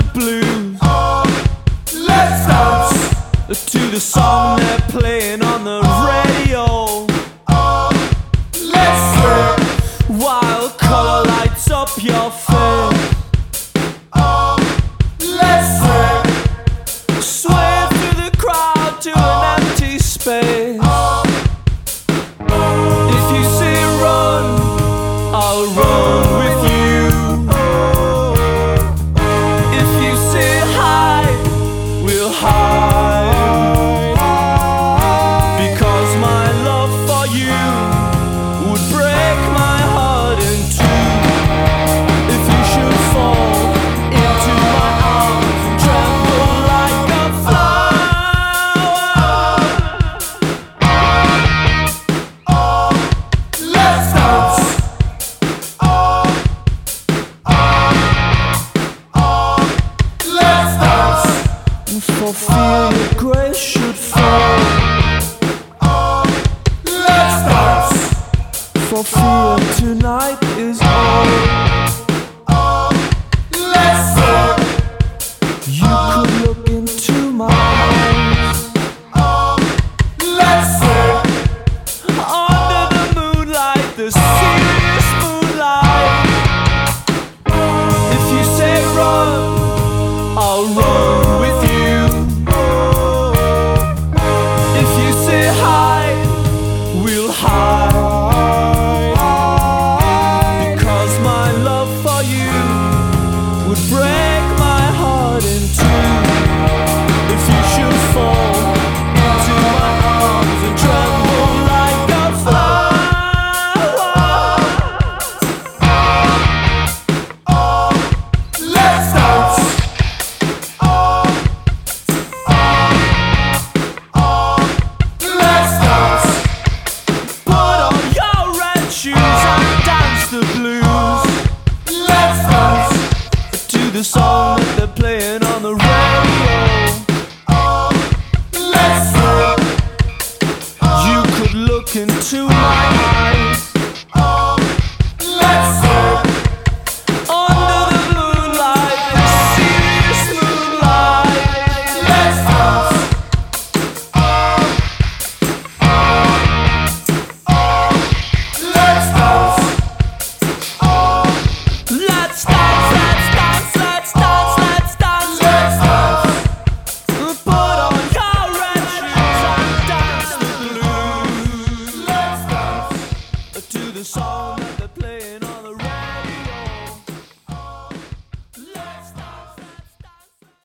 blues. Let's dance To the song they're playing on the radio. Let's sway While color lights up your face. Let's sway Sway through the crowd to an empty space. If you say run, I'll run with you. If you say hide, we'll hide. Because my love for you would break my heart in two. If you should fall into my arms and tremble like a flower. Let's dance Let's dance For fear your grace should fall. Let's dance For fear tonight is all. Let's sway You could look into my eyes. Let's sway Under the moonlight, the serious moonlight. If you say run, I'll run with you. If you say hide, we'll hide. Because my love for you would break my heart in two. If you should fall into my arms and tremble like a flower. Let's dance Let's dance Put on your red shoes and dance the blues. Let's dance To the song that they're playing on the radio. Let's sway You could look into my eyes. Let's sway Under the moonlight, the serious moonlight. Let's dance Let's dance Let's dance, let's dance, let's dance, let's dance. Let's dance Put on your red shoes and dance the blues. Let's dance To the song that they're playing on the